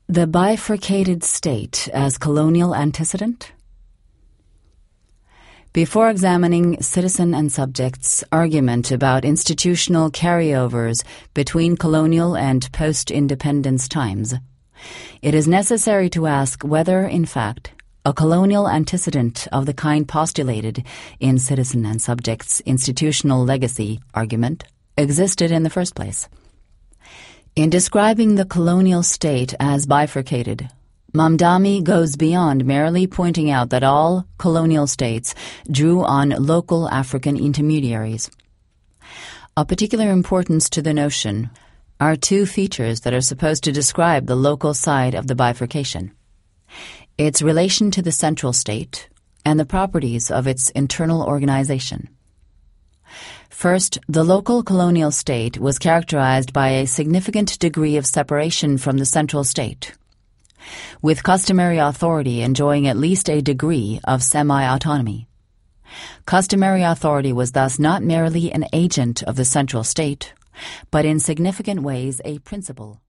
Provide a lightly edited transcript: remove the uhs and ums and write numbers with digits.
The bifurcated state as colonial antecedent? Before examining Citizen and Subject's argument about institutional carryovers between colonial and post-independence times, it is necessary to ask whether, in fact, a colonial antecedent of the kind postulated in Citizen and Subject's institutional legacy argument existed in the first place. In describing the colonial state as bifurcated, Mamdani goes beyond merely pointing out that all colonial states drew on local African intermediaries. Of particular importance to the notion are two features that are supposed to describe the local side of the bifurcation: its relation to the central state and the properties of its internal organization. First, the local colonial state was characterized by a significant degree of separation from the central state, with customary authority enjoying at least a degree of semi-autonomy. Customary authority was thus not merely an agent of the central state, but in significant ways a principle.